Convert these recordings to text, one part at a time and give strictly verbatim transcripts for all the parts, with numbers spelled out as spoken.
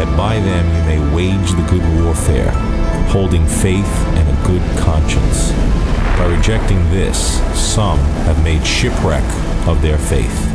that by them you may wage the good warfare, holding faith and a good conscience. By rejecting this, some have made shipwreck of their faith.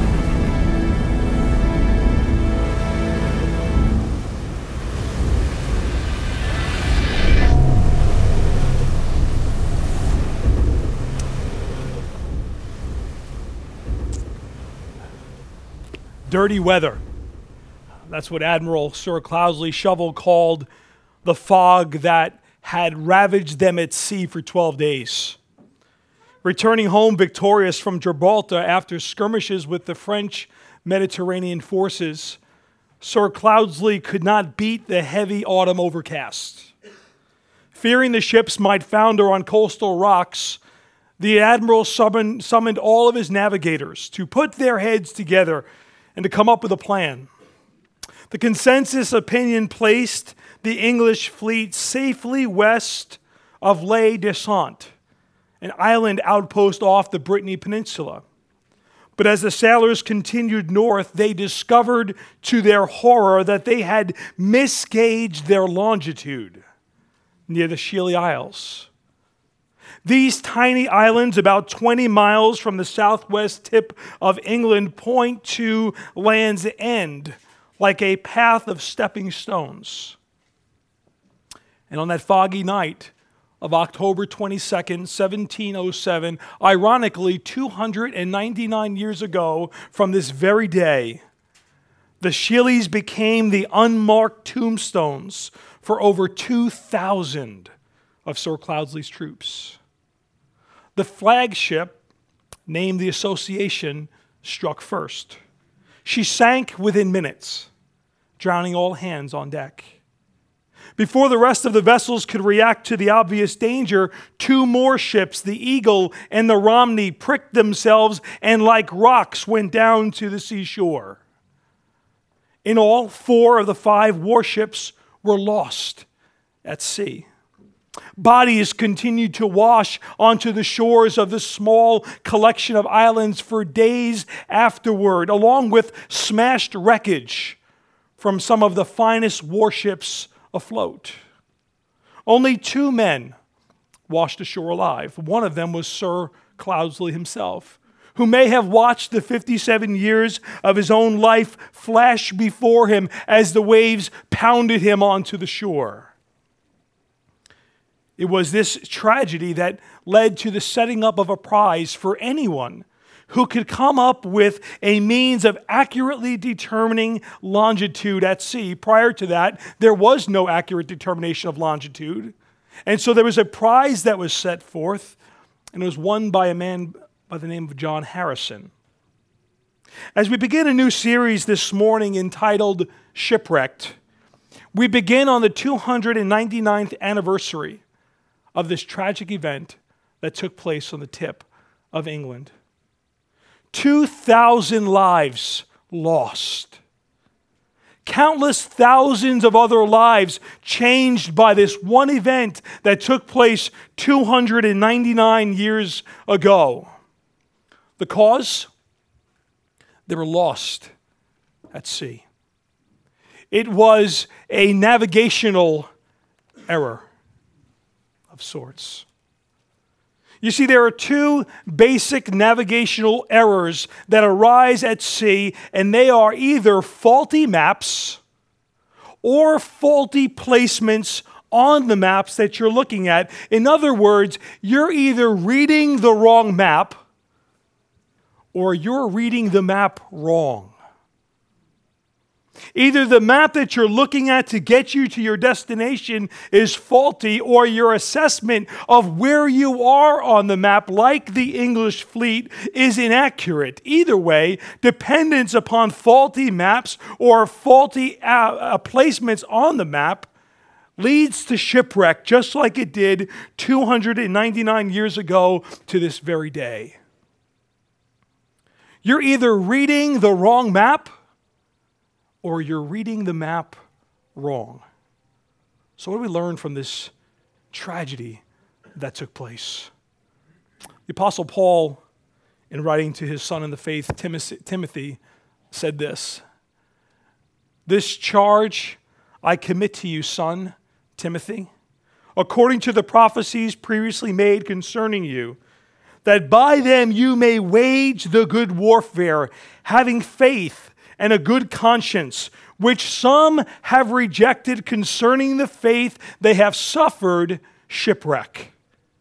Dirty weather. That's what Admiral Sir Cloudesley Shovel called the fog that had ravaged them at sea for twelve days. Returning home victorious from Gibraltar after skirmishes with the French Mediterranean forces, Sir Cloudesley could not beat the heavy autumn overcast. Fearing the ships might founder on coastal rocks, the Admiral summoned, summoned all of his navigators to put their heads together and to come up with a plan. The consensus opinion placed the English fleet safely west of Les Descentes, an island outpost off the Brittany Peninsula. But as the sailors continued north, they discovered to their horror that they had misgauged their longitude near the Scilly Isles. These tiny islands, about twenty miles from the southwest tip of England, point to Land's End like a path of stepping stones. And on that foggy night of October twenty-second, seventeen oh seven, ironically two hundred ninety-nine years ago from this very day, the Scillies became the unmarked tombstones for over two thousand of Sir Cloudesley's troops. The flagship, named the Association, struck first. She sank within minutes, drowning all hands on deck. Before the rest of the vessels could react to the obvious danger, two more ships, the Eagle and the Romney, pricked themselves and like rocks went down to the seashore. In all, four of the five warships were lost at sea. Bodies continued to wash onto the shores of the small collection of islands for days afterward, along with smashed wreckage from some of the finest warships afloat. Only two men washed ashore alive. One of them was Sir Cloudesley himself, who may have watched the fifty-seven years of his own life flash before him as the waves pounded him onto the shore. It was this tragedy that led to the setting up of a prize for anyone who could come up with a means of accurately determining longitude at sea. Prior to that, there was no accurate determination of longitude. And so there was a prize that was set forth, and it was won by a man by the name of John Harrison. As we begin a new series this morning entitled Shipwrecked, we begin on the two hundred ninety-ninth anniversary of this tragic event that took place on the tip of England. two thousand lives lost. Countless thousands of other lives changed by this one event that took place two hundred ninety-nine years ago. The cause? They were lost at sea. It was a navigational error of sorts. You see, there are two basic navigational errors that arise at sea, and they are either faulty maps or faulty placements on the maps that you're looking at. In other words, you're either reading the wrong map or you're reading the map wrong. Either the map that you're looking at to get you to your destination is faulty, or your assessment of where you are on the map, like the English fleet, is inaccurate. Either way, dependence upon faulty maps or faulty uh, uh, placements on the map leads to shipwreck, just like it did two hundred ninety-nine years ago to this very day. You're either reading the wrong map or you're reading the map wrong. So what do we learn from this tragedy that took place? The Apostle Paul, in writing to his son in the faith, Timothy, said this: "This charge I commit to you, son, Timothy, according to the prophecies previously made concerning you, that by them you may wage the good warfare, having faith and a good conscience, which some have rejected concerning the faith they have suffered shipwreck.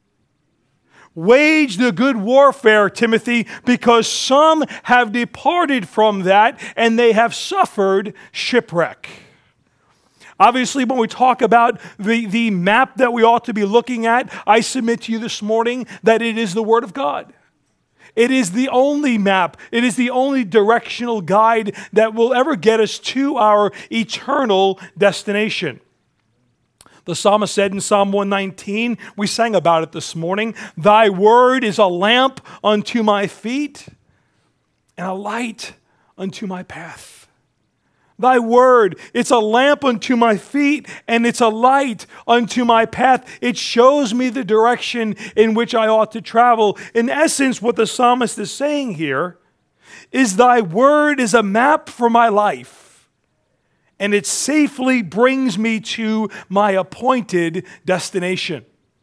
Wage the good warfare, Timothy, because some have departed from that and they have suffered shipwreck. Obviously, when we talk about the, the map that we ought to be looking at, I submit to you this morning that it is the Word of God. It is the only map. It is the only directional guide that will ever get us to our eternal destination. The psalmist said in Psalm one nineteen, we sang about it this morning, "Thy word is a lamp unto my feet and a light unto my path." Thy word, it's a lamp unto my feet and it's a light unto my path. It shows me the direction in which I ought to travel. In essence, what the psalmist is saying here is thy word is a map for my life, and it safely brings me to my appointed destination.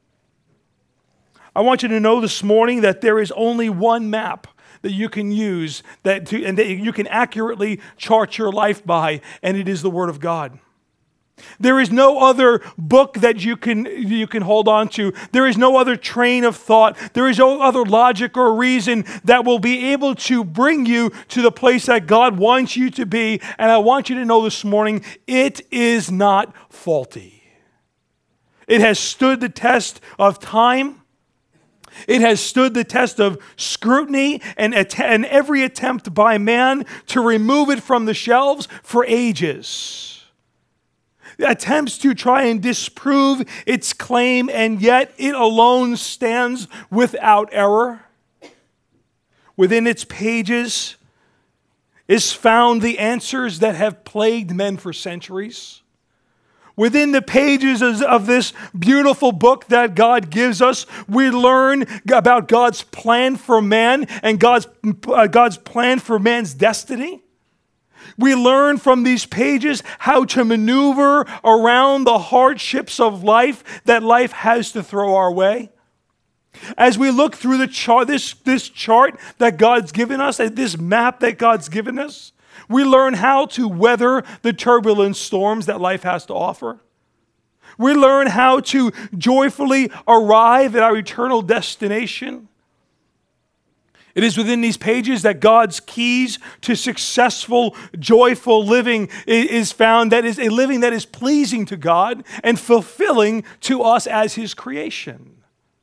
I want you to know this morning that there is only one map that you can use that to, and that you can accurately chart your life by, and it is the Word of God. There is no other book that you can you can hold on to. There is no other train of thought. There is no other logic or reason that will be able to bring you to the place that God wants you to be. And I want you to know this morning, it is not faulty. It has stood the test of time. It has stood the test of scrutiny and, att- and every attempt by man to remove it from the shelves for ages. Attempts to try and disprove its claim, and yet it alone stands without error. Within its pages is found the answers that have plagued men for centuries. Within the pages of this beautiful book that God gives us, we learn about God's plan for man and God's, uh, God's plan for man's destiny. We learn from these pages how to maneuver around the hardships of life that life has to throw our way. As we look through the chart, this, this chart that God's given us, this map that God's given us, we learn how to weather the turbulent storms that life has to offer. We learn how to joyfully arrive at our eternal destination. It is within these pages that God's keys to successful, joyful living is found. That is a living that is pleasing to God and fulfilling to us as His creation.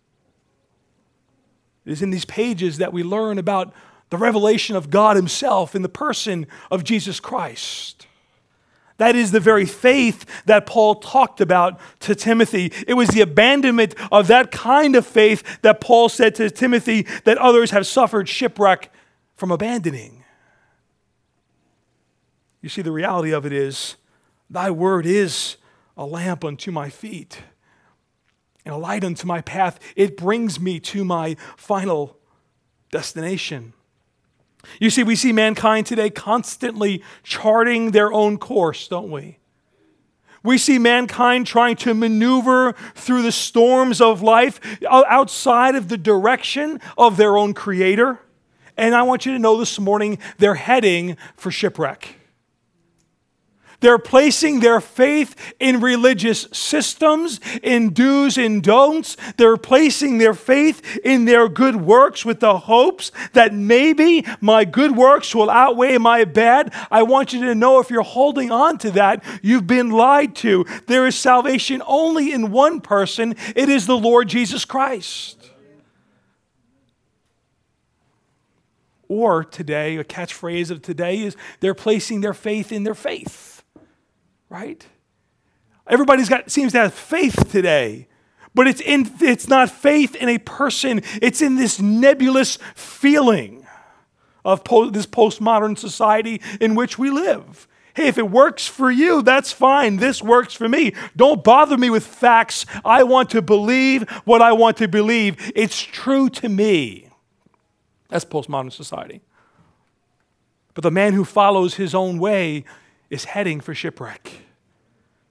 It is in these pages that we learn about the revelation of God Himself in the person of Jesus Christ. That is the very faith that Paul talked about to Timothy. It was the abandonment of that kind of faith that Paul said to Timothy that others have suffered shipwreck from abandoning. You see, the reality of it is, thy word is a lamp unto my feet and a light unto my path. It brings me to my final destination. You see, we see mankind today constantly charting their own course, don't we? We see mankind trying to maneuver through the storms of life outside of the direction of their own Creator. And I want you to know this morning, they're heading for shipwreck. They're placing their faith in religious systems, in do's and don'ts. They're placing their faith in their good works with the hopes that maybe my good works will outweigh my bad. I want you to know, if you're holding on to that, you've been lied to. There is salvation only in one person. It is the Lord Jesus Christ. Or today, a catchphrase of today is they're placing their faith in their faith. Right? Everybody's got seems to have faith today, but it's in it's not faith in a person. It's in this nebulous feeling of po- this postmodern society in which we live. Hey, if it works for you, that's fine. This works for me. Don't bother me with facts. I want to believe what I want to believe. It's true to me. That's postmodern society. But the man who follows his own way is heading for shipwreck.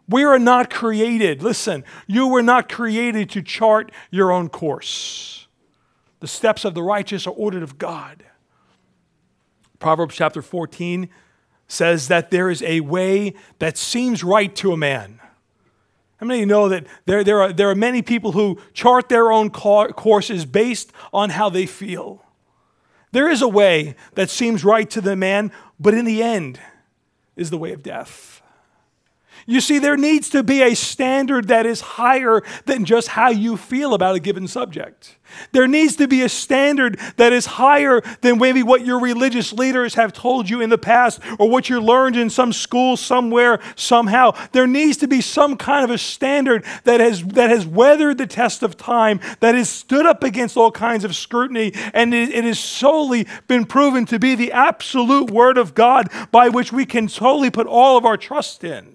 We are not created, listen, you were not created to chart your own course. The steps of the righteous are ordered of God. Proverbs chapter fourteen says that there is a way that seems right to a man. How many of you know that there, there, are, there are many people who chart their own courses based on how they feel? There is a way that seems right to the man, but in the end is the way of death. You see, there needs to be a standard that is higher than just how you feel about a given subject. There needs to be a standard that is higher than maybe what your religious leaders have told you in the past or what you learned in some school somewhere, somehow. There needs to be some kind of a standard that has, that has weathered the test of time, that has stood up against all kinds of scrutiny, and it, it has solely been proven to be the absolute Word of God by which we can totally put all of our trust in.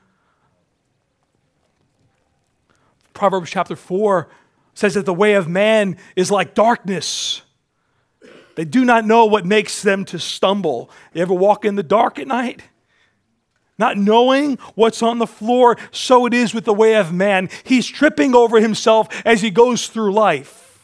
Proverbs chapter four says that the way of man is like darkness. They do not know what makes them to stumble. You ever walk in the dark at night? Not knowing what's on the floor, so it is with the way of man. He's tripping over himself as he goes through life.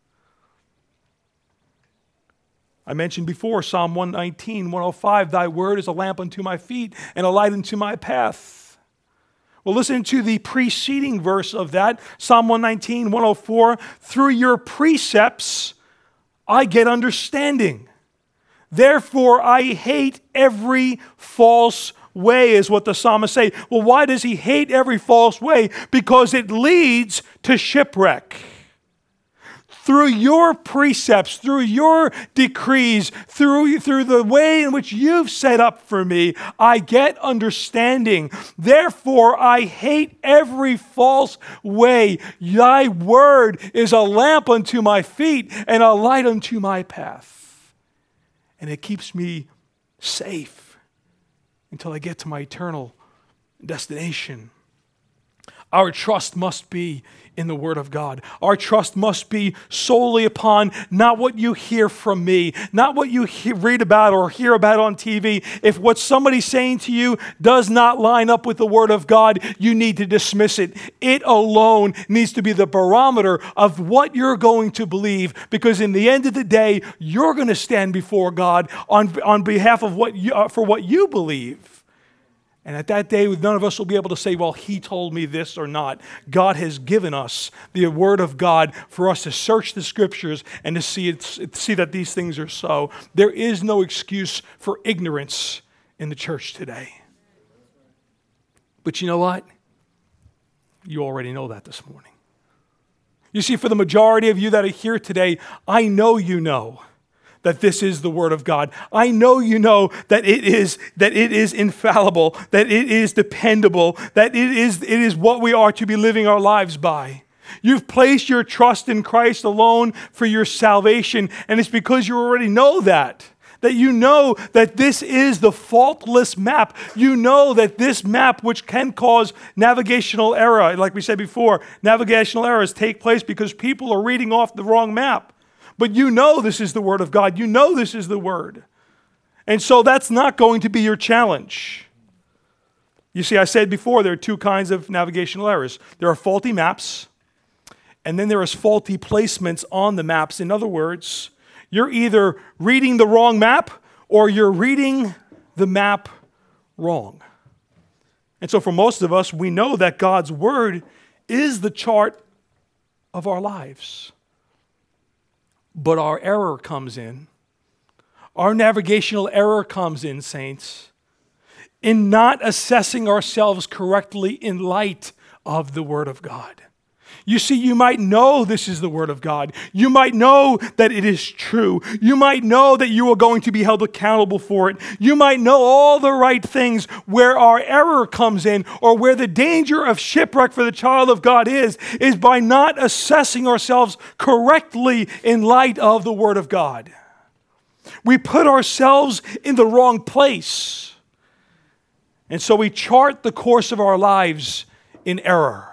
I mentioned before Psalm one nineteen, one oh five, thy word is a lamp unto my feet and a light unto my path. Well, listen to the preceding verse of that, Psalm one nineteen, one oh four. Through your precepts, I get understanding. Therefore, I hate every false way, is what the psalmist say. Well, why does he hate every false way? Because it leads to shipwreck. Through your precepts, through your decrees, through, through the way in which you've set up for me, I get understanding. Therefore, I hate every false way. Thy word is a lamp unto my feet and a light unto my path. And it keeps me safe until I get to my eternal destination. Our trust must be in the Word of God. Our trust must be solely upon not what you hear from me, not what you he- read about or hear about on T V. If what somebody's saying to you does not line up with the Word of God, you need to dismiss it. It alone needs to be the barometer of what you're going to believe, because in the end of the day, you're going to stand before God on, on behalf of what you, uh, for what you believe. And at that day, none of us will be able to say, well, he told me this or not. God has given us the Word of God for us to search the Scriptures and to see, it, see that these things are so. There is no excuse for ignorance in the church today. But you know what? You already know that this morning. You see, for the majority of you that are here today, I know you know that this is the Word of God. I know you know that it is that it is infallible, that it is dependable, that it is it is what we are to be living our lives by. You've placed your trust in Christ alone for your salvation, and it's because you already know that. That you know that this is the faultless map. You know that this map, which can cause navigational error, like we said before, navigational errors take place because people are reading off the wrong map. But you know this is the Word of God. You know this is the Word. And so that's not going to be your challenge. You see, I said before, there are two kinds of navigational errors. There are faulty maps, and then there is faulty placements on the maps. In other words, you're either reading the wrong map or you're reading the map wrong. And so for most of us, we know that God's Word is the chart of our lives. But our error comes in. Our navigational error comes in, saints, in not assessing ourselves correctly in light of the Word of God. You see, you might know this is the Word of God. You might know that it is true. You might know that you are going to be held accountable for it. You might know all the right things. Where our error comes in, or where the danger of shipwreck for the child of God is, is by not assessing ourselves correctly in light of the Word of God. We put ourselves in the wrong place. And so we chart the course of our lives in error.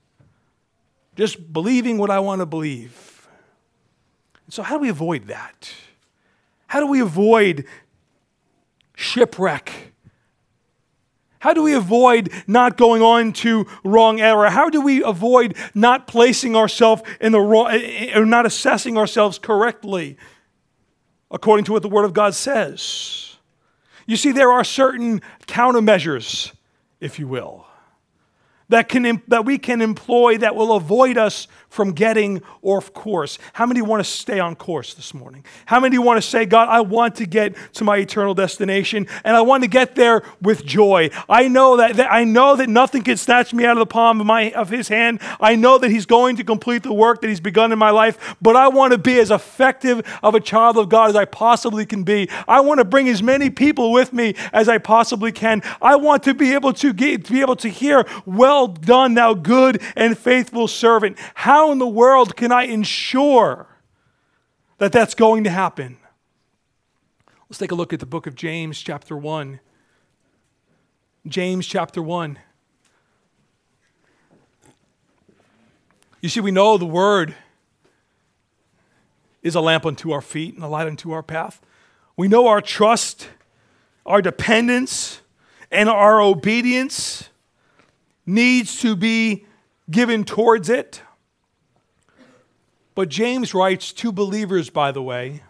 Just believing what I want to believe. So how do we avoid that? How do we avoid shipwreck? How do we avoid not going on to wrong error? How do we avoid not placing ourselves in the wrong, or not assessing ourselves correctly according to what the Word of God says? You see, there are certain countermeasures, if you will, that can that we can employ that will avoid us from getting off course. How many want to stay on course this morning? How many want to say, God, I want to get to my eternal destination, and I want to get there with joy. I know that, that I know that nothing can snatch me out of the palm of my of His hand. I know that He's going to complete the work that He's begun in my life, but I want to be as effective of a child of God as I possibly can be. I want to bring as many people with me as I possibly can. I want to be able to get, to be able to hear, well done, thou good and faithful servant. How How in the world can I ensure that that's going to happen? Let's take a look at the book of James, chapter one. James, chapter one. You see, we know the Word is a lamp unto our feet and a light unto our path. We know our trust, our dependence, and our obedience needs to be given towards it. But James writes to believers, by the way.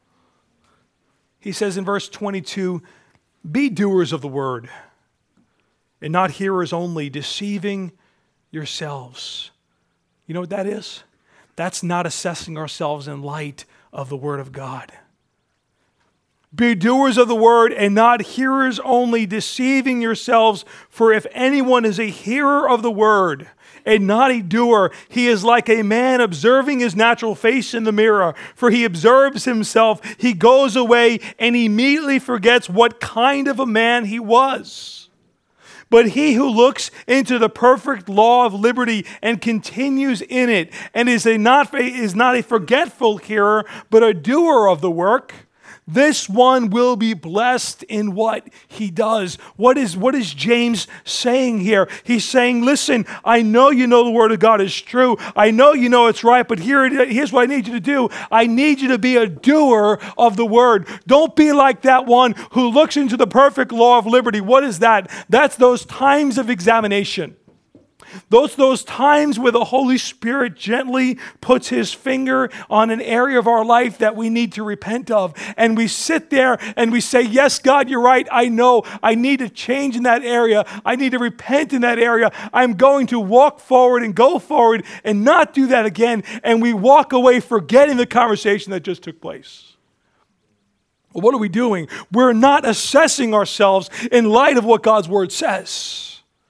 He says in verse twenty-two, be doers of the word, and not hearers only, deceiving yourselves. You know what that is? That's not assessing ourselves in light of the Word of God. Be doers of the word and not hearers only, deceiving yourselves. For if anyone is a hearer of the word and not a doer, he is like a man observing his natural face in the mirror. For he observes himself, he goes away and immediately forgets what kind of a man he was. But he who looks into the perfect law of liberty and continues in it, and is a not is not a forgetful hearer, but a doer of the work, this one will be blessed in what he does. What is, what is James saying here? He's saying, listen, I know you know the Word of God is true. I know you know it's right, but here, here's what I need you to do. I need you to be a doer of the Word. Don't be like that one who looks into the perfect law of liberty. What is that? That's those times of examination. Those, those times where the Holy Spirit gently puts His finger on an area of our life that we need to repent of. And we sit there and we say, yes, God, you're right. I know I need to change in that area. I need to repent in that area. I'm going to walk forward and go forward and not do that again. And we walk away forgetting the conversation that just took place. Well, what are we doing? We're not assessing ourselves in light of what God's Word says.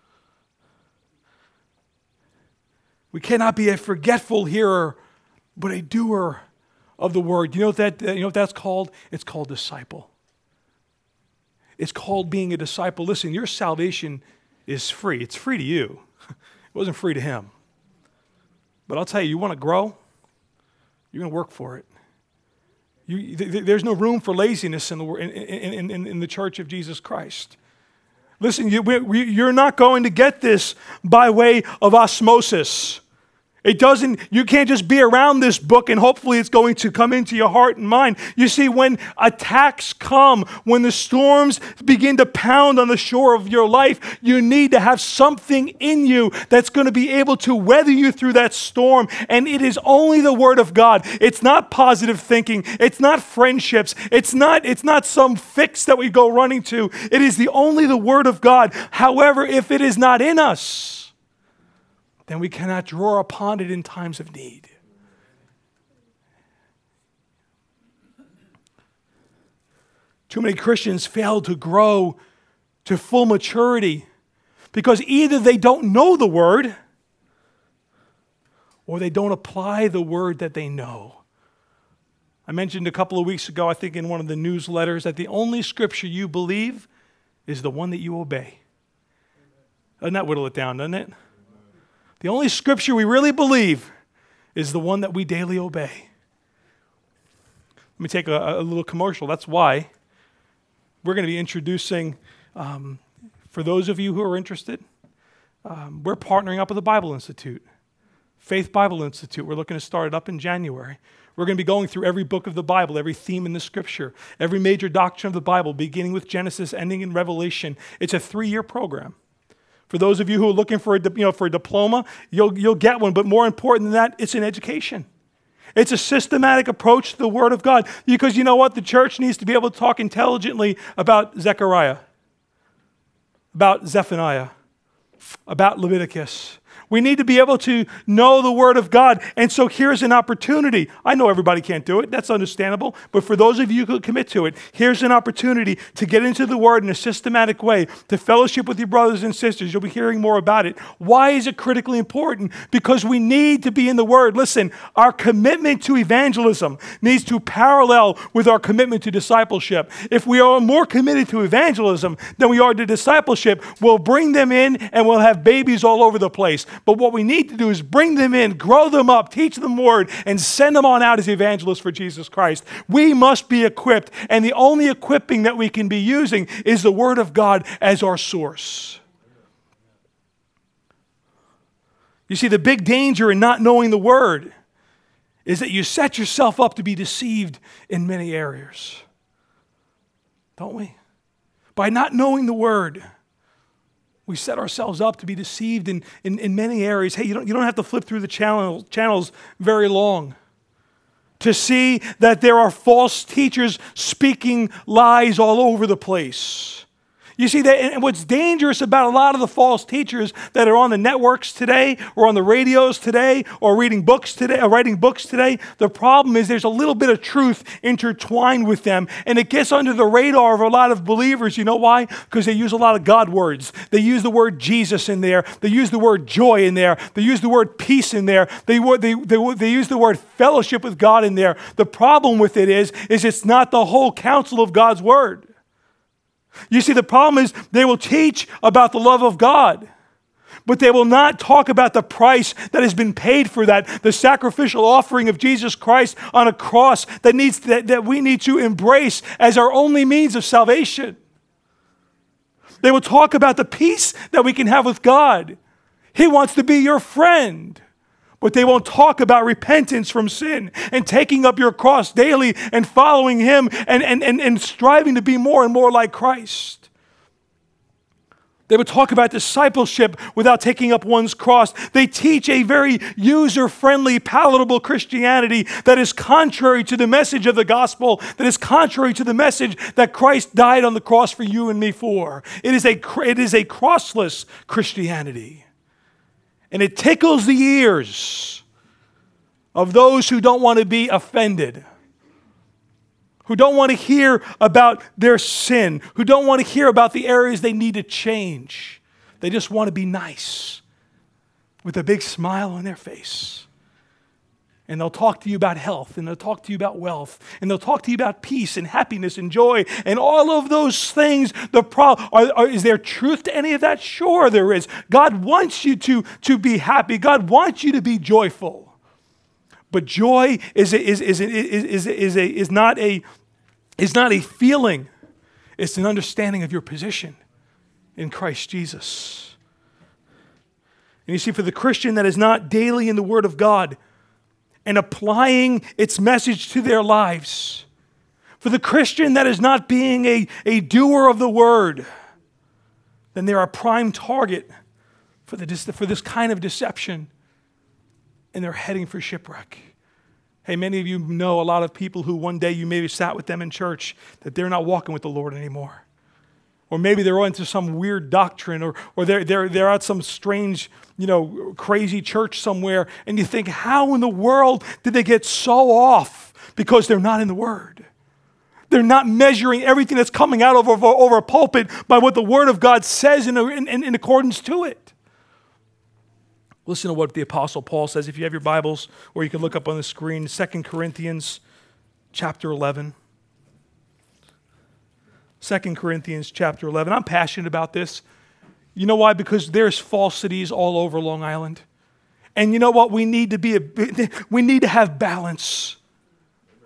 We cannot be a forgetful hearer, but a doer of the word. You know what that? You know what that's called? It's called disciple. It's called being a disciple. Listen, your salvation is free. It's free to you. It wasn't free to Him. But I'll tell you, you want to grow? You're going to work for it. You, th- there's no room for laziness in the in, in, in, in the Church of Jesus Christ. Listen, you, we, you're not going to get this by way of osmosis. It doesn't, you can't just be around this book and hopefully it's going to come into your heart and mind. You see, when attacks come, when the storms begin to pound on the shore of your life, you need to have something in you that's going to be able to weather you through that storm. And it is only the Word of God. It's not positive thinking. It's not friendships. It's not, it's not some fix that we go running to. It is the only the Word of God. However, if it is not in us, then we cannot draw upon it in times of need. Too many Christians fail to grow to full maturity because either they don't know the Word or they don't apply the Word that they know. I mentioned a couple of weeks ago, I think in one of the newsletters, that the only scripture you believe is the one that you obey. Doesn't that whittle it down, doesn't it? The only scripture we really believe is the one that we daily obey. Let me take a, a little commercial. That's why we're going to be introducing, um, for those of you who are interested, um, we're partnering up with the Bible Institute Faith Bible Institute, we're looking to start it up in January. We're going to be going through every book of the Bible, every theme in the Scripture, every major doctrine of the Bible, beginning with Genesis, ending in Revelation. It's a three-year program. For those of you who are looking for a, you know, for a diploma, you'll, you'll get one. But more important than that, it's an education. It's a systematic approach to the Word of God. Because you know what? The church needs to be able to talk intelligently about Zechariah, about Zephaniah, about Leviticus. We need to be able to know the Word of God. And so here's an opportunity. I know everybody can't do it. That's understandable. But for those of you who commit to it, here's an opportunity to get into the Word in a systematic way, to fellowship with your brothers and sisters. You'll be hearing more about it. Why is it critically important? Because we need to be in the Word. Listen, our commitment to evangelism needs to parallel with our commitment to discipleship. If we are more committed to evangelism than we are to discipleship, we'll bring them in and we'll have babies all over the place. But what we need to do is bring them in, grow them up, teach them the Word, and send them on out as evangelists for Jesus Christ. We must be equipped, and the only equipping that we can be using is the Word of God as our source. You see, the big danger in not knowing the Word is that you set yourself up to be deceived in many areas. Don't we? By not knowing the Word, we set ourselves up to be deceived in, in, in many areas. Hey, you don't, you don't have to flip through the channel, channels very long to see that there are false teachers speaking lies all over the place. You see, that, and what's dangerous about a lot of the false teachers that are on the networks today, or on the radios today, or reading books today, or writing books today, the problem is there's a little bit of truth intertwined with them, and it gets under the radar of a lot of believers. You know why? Because they use a lot of God words. They use the word Jesus in there. They use the word joy in there. They use the word peace in there. They, they, they, they use the word fellowship with God in there. The problem with it is, is it's not the whole counsel of God's word. You see, the problem is they will teach about the love of God, but they will not talk about the price that has been paid for that, the sacrificial offering of Jesus Christ on a cross that needs that, that we need to embrace as our only means of salvation. They will talk about the peace that we can have with God. He wants to be your friend. But they won't talk about repentance from sin and taking up your cross daily and following Him and, and, and, and striving to be more and more like Christ. They would talk about discipleship without taking up one's cross. They teach a very user-friendly, palatable Christianity that is contrary to the message of the gospel, that is contrary to the message that Christ died on the cross for you and me for. It is a, it is a crossless Christianity. And it tickles the ears of those who don't want to be offended, who don't want to hear about their sin, who don't want to hear about the areas they need to change. They just want to be nice with a big smile on their face. And they'll talk to you about health, and they'll talk to you about wealth, and they'll talk to you about peace and happiness and joy and all of those things. The pro- are, are, is there truth to any of that? Sure there is. God wants you to, to be happy. God wants you to be joyful. But joy is, a, is, is, is, is, is, a, is, not a, is not a feeling. It's an understanding of your position in Christ Jesus. And you see, for the Christian that is not daily in the Word of God, and applying its message to their lives. For the Christian that is not being a, a doer of the word, then they're a prime target for, the, for this kind of deception, and they're heading for shipwreck. Hey, many of you know a lot of people who one day you maybe sat with them in church, that they're not walking with the Lord anymore. Or maybe they're into some weird doctrine, or, or they're, they're, they're at some strange, you know, crazy church somewhere, and you think, how in the world did they get so off? Because they're not in the Word. They're not measuring everything that's coming out over, over a pulpit by what the Word of God says in, in, in accordance to it. Listen to what the Apostle Paul says. If you have your Bibles, or you can look up on the screen, Second Corinthians chapter eleven. Second Corinthians chapter eleven. I'm passionate about this. You know why? Because there's falsities all over Long Island. And you know what? We need to be a, we need to have balance.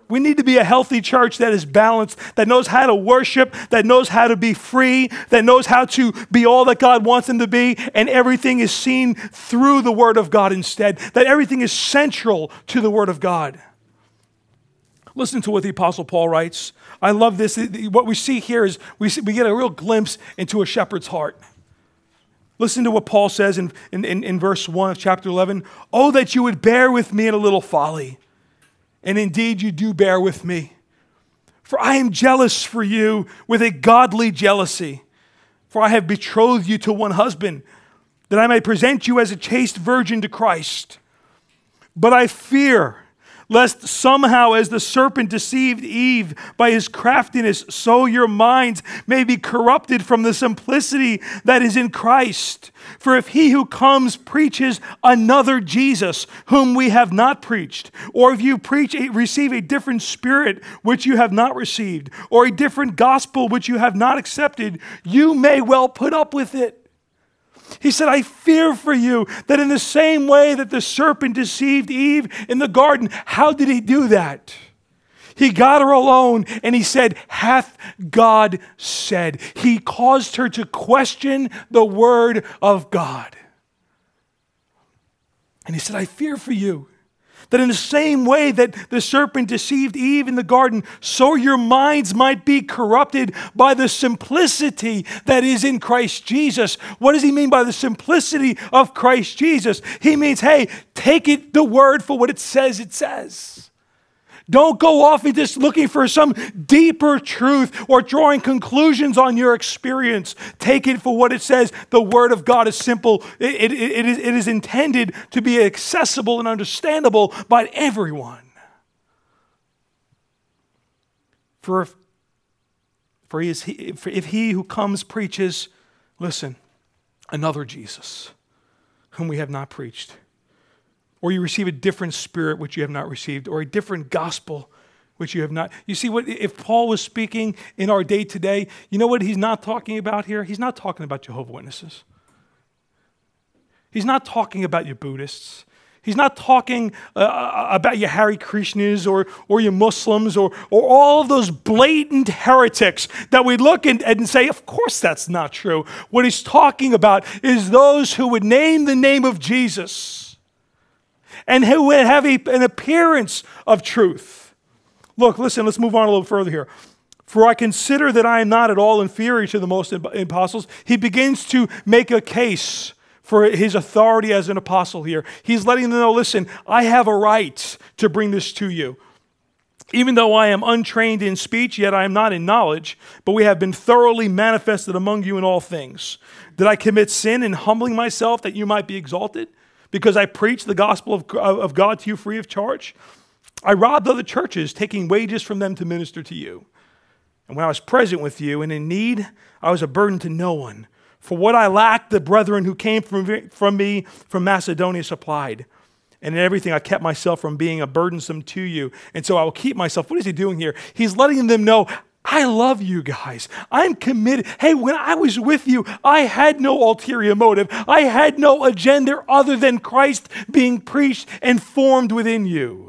We need to be a healthy church that is balanced, that knows how to worship, that knows how to be free, that knows how to be all that God wants them to be, and everything is seen through the Word of God instead, that everything is central to the Word of God. Listen to what the Apostle Paul writes. I love this. What we see here is we, see, we get a real glimpse into a shepherd's heart. Listen to what Paul says in, in, in, in verse one of chapter eleven. Oh, that you would bear with me in a little folly. And indeed you do bear with me. For I am jealous for you with a godly jealousy. For I have betrothed you to one husband, that I may present you as a chaste virgin to Christ. But I fear, lest somehow as the serpent deceived Eve by his craftiness, so your minds may be corrupted from the simplicity that is in Christ. For if he who comes preaches another Jesus, whom we have not preached, or if you preach a, receive a different spirit which you have not received, or a different gospel which you have not accepted, you may well put up with it. He said, I fear for you that in the same way that the serpent deceived Eve in the garden, how did he do that? He got her alone and he said, hath God said? He caused her to question the word of God. And he said, I fear for you that in the same way that the serpent deceived Eve in the garden, so your minds might be corrupted by the simplicity that is in Christ Jesus. What does he mean by the simplicity of Christ Jesus? He means, hey, take it, the word for what it says it says. Don't go off and just looking for some deeper truth or drawing conclusions on your experience. Take it for what it says. The Word of God is simple. It, it, it, is, it is intended to be accessible and understandable by everyone. For if, for, he is he, for if he who comes preaches, listen, another Jesus, whom we have not preached, or you receive a different spirit which you have not received, or a different gospel which you have not. You see, what if Paul was speaking in our day today, you know what he's not talking about here? He's not talking about Jehovah's Witnesses. He's not talking about your Buddhists. He's not talking uh, about your Hare Krishnas or, or your Muslims or, or all of those blatant heretics that we look and, and say, of course that's not true. What he's talking about is those who would name the name of Jesus and who would have a, an appearance of truth. Look, listen, let's move on a little further here. For I consider that I am not at all inferior to the most apostles. He begins to make a case for his authority as an apostle here. He's letting them know, listen, I have a right to bring this to you. Even though I am untrained in speech, yet I am not in knowledge, but we have been thoroughly manifested among you in all things. Did I commit sin in humbling myself that you might be exalted? Because I preach the gospel of, of God to you free of charge? I robbed other churches, taking wages from them to minister to you. And when I was present with you and in need, I was a burden to no one. For what I lacked, the brethren who came from, from me from Macedonia supplied. And in everything, I kept myself from being a burdensome to you. And so I will keep myself. What is he doing here? He's letting them know, I love you guys. I'm committed. Hey, when I was with you, I had no ulterior motive. I had no agenda other than Christ being preached and formed within you.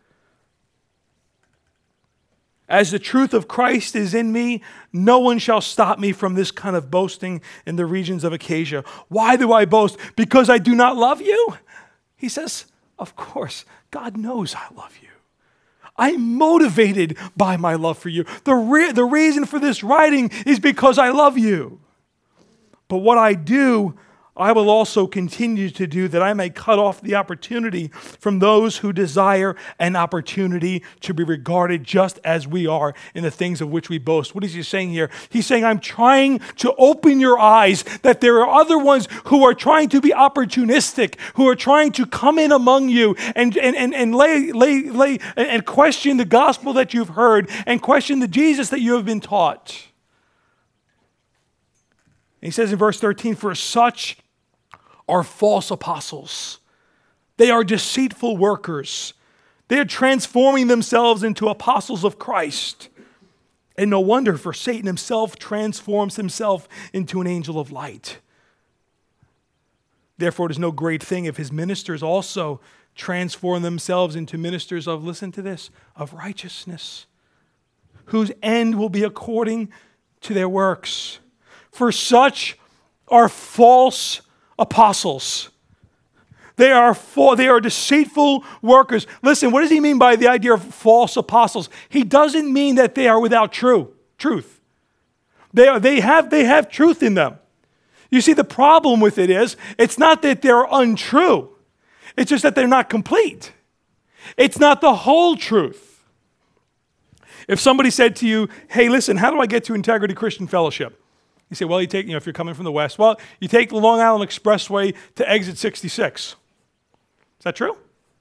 As the truth of Christ is in me, no one shall stop me from this kind of boasting in the regions of Achaia. Why do I boast? Because I do not love you? He says, of course, God knows I love you. I'm motivated by my love for you. The, re- the reason for this writing is because I love you. But what I do, I will also continue to do, that I may cut off the opportunity from those who desire an opportunity to be regarded just as we are in the things of which we boast. What is he saying here? He's saying, I'm trying to open your eyes that there are other ones who are trying to be opportunistic, who are trying to come in among you and, and, and, and lay, lay, lay and question the gospel that you've heard and question the Jesus that you have been taught. And he says in verse thirteen, for such are false apostles. They are deceitful workers. They are transforming themselves into apostles of Christ. And no wonder, for Satan himself transforms himself into an angel of light. Therefore, it is no great thing if his ministers also transform themselves into ministers of, listen to this, of righteousness, whose end will be according to their works. For such are false apostles. They are fa- they are deceitful workers. Listen, what does he mean by the idea of false apostles? He doesn't mean that they are without true truth. They are, they have they have truth in them. You see, the problem with it is, it's not that they're untrue. It's just that they're not complete. It's not the whole truth. If somebody said to you, hey, listen, how do I get to Integrity Christian Fellowship? You say, well, you take, you know, if you're coming from the west, well, you take the Long Island Expressway to exit sixty-six. Is that true?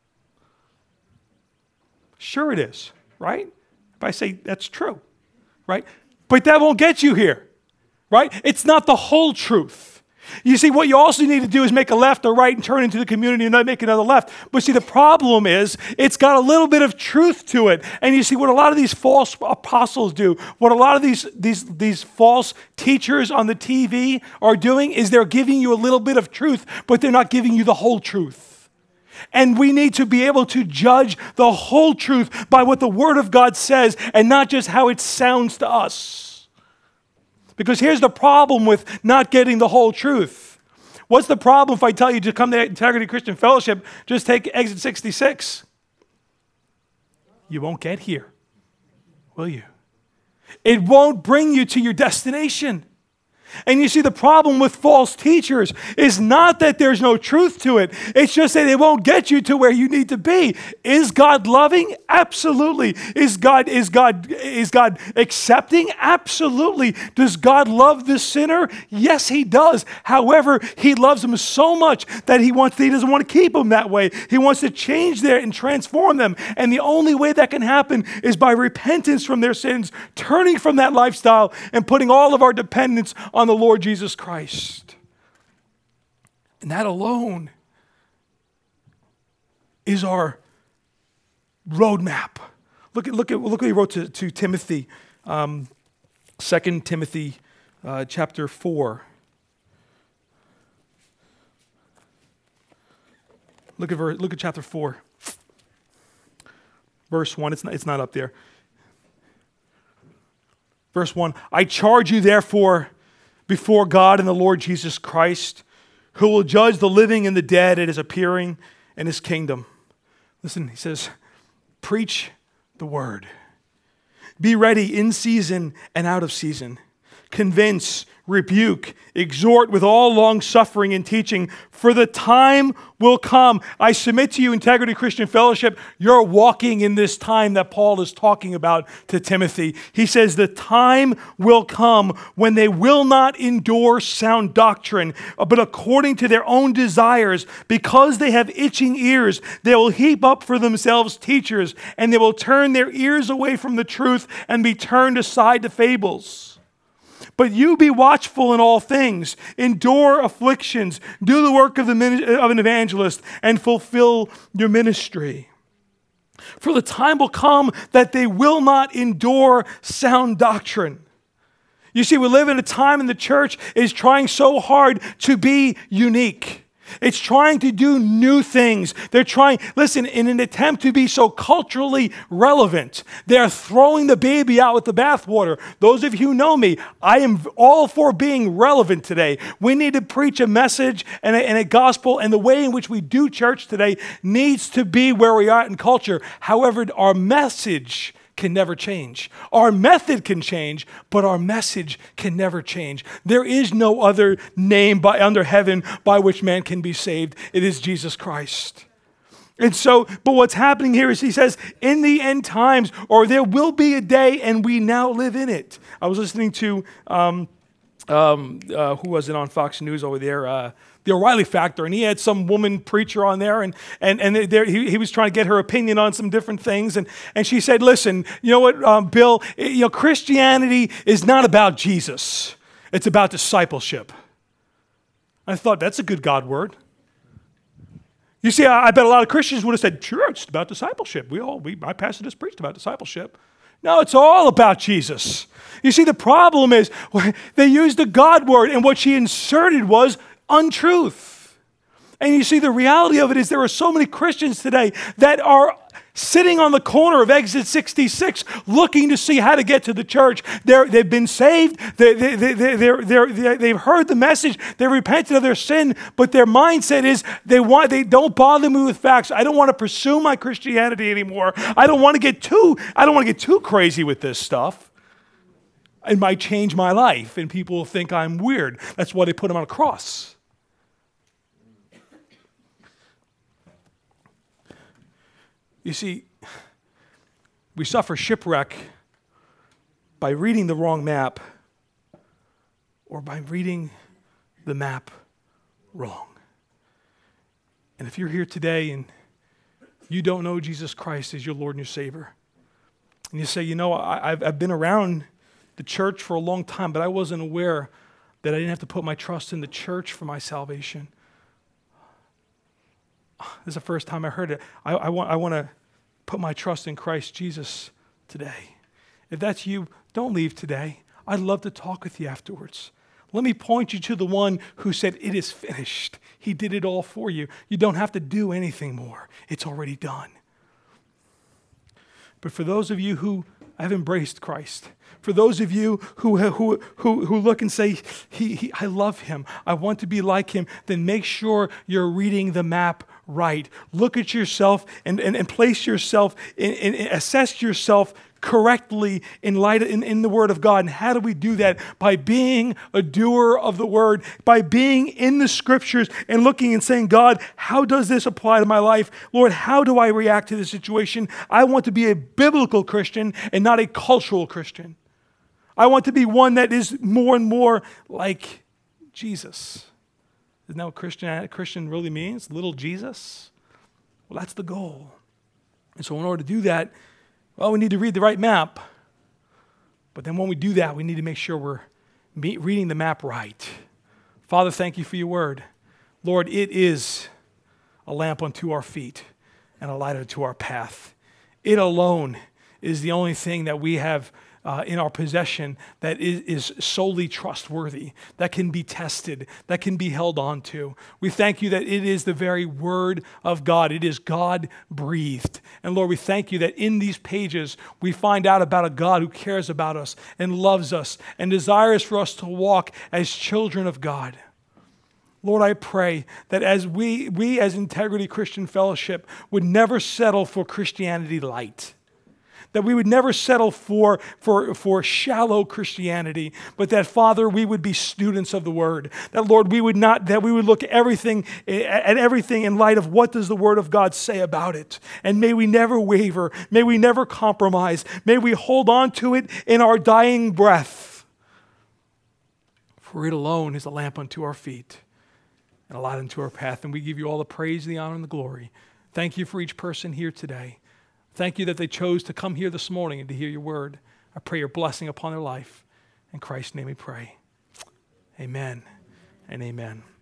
Sure it is, right? If I say that's true, right? But that won't get you here, right? It's not the whole truth. You see, what you also need to do is make a left or right and turn into the community and not make another left. But see, the problem is it's got a little bit of truth to it. And you see, what a lot of these false apostles do, what a lot of these, these, these false teachers on the T V are doing is they're giving you a little bit of truth, but they're not giving you the whole truth. And we need to be able to judge the whole truth by what the Word of God says and not just how it sounds to us. Because here's the problem with not getting the whole truth. What's the problem if I tell you to come to Integrity Christian Fellowship, just take exit sixty-six? You won't get here, will you? It won't bring you to your destination. And you see, the problem with false teachers is not that there's no truth to it. It's just that it won't get you to where you need to be. Is God loving? Absolutely. Is God, is God, is God accepting? Absolutely. Does God love the sinner? Yes, he does. However, he loves them so much that he wants, he doesn't want to keep them that way. He wants to change them and transform them. And the only way that can happen is by repentance from their sins, turning from that lifestyle and putting all of our dependence on the Lord Jesus Christ. And that alone is our roadmap. Look at look at look what he wrote to, to Timothy, um, Second Timothy, uh, chapter four. Look at look at chapter four, verse one. It's not it's not up there. Verse one. I charge you, therefore, before God and the Lord Jesus Christ, who will judge the living and the dead at his appearing in his kingdom. Listen, he says, preach the word. Be ready in season and out of season. Convince, rebuke, exhort with all long suffering and teaching, for the time will come. I submit to you, Integrity Christian Fellowship, you're walking in this time that Paul is talking about to Timothy. He says the time will come when they will not endure sound doctrine, but according to their own desires, because they have itching ears, they will heap up for themselves teachers, and they will turn their ears away from the truth and be turned aside to fables. But you be watchful in all things, endure afflictions, do the work of, the, of an evangelist, and fulfill your ministry. For the time will come that they will not endure sound doctrine. You see, we live in a time in the church is trying so hard to be unique. It's trying to do new things. They're trying, listen, in an attempt to be so culturally relevant, they're throwing the baby out with the bathwater. Those of you who know me, I am all for being relevant today. We need to preach a message and a, and a gospel, and the way in which we do church today needs to be where we are in culture. However, our message can never change. Our method can change, but our message can never change. There is no other name by, under heaven by which man can be saved. It is Jesus Christ. And so, but what's happening here is he says, in the end times, or there will be a day, and we now live in it. I was listening to, um, um, uh, who was it on Fox News over there? Uh, The O'Reilly Factor, and he had some woman preacher on there, and and and there, he, he was trying to get her opinion on some different things, and and she said, "Listen, you know what, um, Bill? You know, Christianity is not about Jesus; it's about discipleship." I thought that's a good God word. You see, I, I bet a lot of Christians would have said, "Sure, it's about discipleship. We all, we, my pastor just preached about discipleship." No, it's all about Jesus. You see, the problem is they used the God word, and what she inserted was untruth. And you see, the reality of it is there are so many Christians today that are sitting on the corner of exit sixty-six looking to see how to get to the church. They're, they've been saved. They, they, they, they're, they're, they're, they've heard the message. They repented of their sin. But their mindset is they want. They don't bother me with facts. I don't want to pursue my Christianity anymore. I don't want to get too, I don't want to get too crazy with this stuff. It might change my life, and people will think I'm weird. That's why they put him on a cross. You see, we suffer shipwreck by reading the wrong map or by reading the map wrong. And if you're here today and you don't know Jesus Christ as your Lord and your Savior, and you say, you know, I, I've, I've been around the church for a long time, but I wasn't aware that I didn't have to put my trust in the church for my salvation. This is the first time I heard it. I, I want I want to put my trust in Christ Jesus today. If that's you, don't leave today. I'd love to talk with you afterwards. Let me point you to the one who said, it is finished. He did it all for you. You don't have to do anything more. It's already done. But for those of you who have embraced Christ, for those of you who, who, who, who look and say, he, he, I love him, I want to be like him, then make sure you're reading the map right. Look at yourself and, and, and place yourself, in, in, assess yourself correctly in light of, in, in the Word of God. And how do we do that? By being a doer of the Word, by being in the Scriptures and looking and saying, God, how does this apply to my life? Lord, how do I react to this situation? I want to be a biblical Christian and not a cultural Christian. I want to be one that is more and more like Jesus. Isn't that what Christian, Christian really means? Little Jesus? Well, that's the goal. And so in order to do that, well, we need to read the right map. But then when we do that, we need to make sure we're reading the map right. Father, thank you for your word. Lord, it is a lamp unto our feet and a light unto our path. It alone is the only thing that we have Uh, in our possession that is, is solely trustworthy, that can be tested, that can be held on to. We thank you that it is the very word of God. It is God-breathed. And Lord, we thank you that in these pages we find out about a God who cares about us and loves us and desires for us to walk as children of God. Lord, I pray that as we, we as Integrity Christian Fellowship would never settle for Christianity light, that we would never settle for, for, for shallow Christianity, but that, Father, we would be students of the Word. That, Lord, we would not, that we would look everything at everything in light of what does the Word of God say about it. And may we never waver. May we never compromise. May we hold on to it in our dying breath. For it alone is a lamp unto our feet and a light unto our path. And we give you all the praise, the honor, and the glory. Thank you for each person here today. Thank you that they chose to come here this morning and to hear your word. I pray your blessing upon their life. In Christ's name we pray. Amen and amen.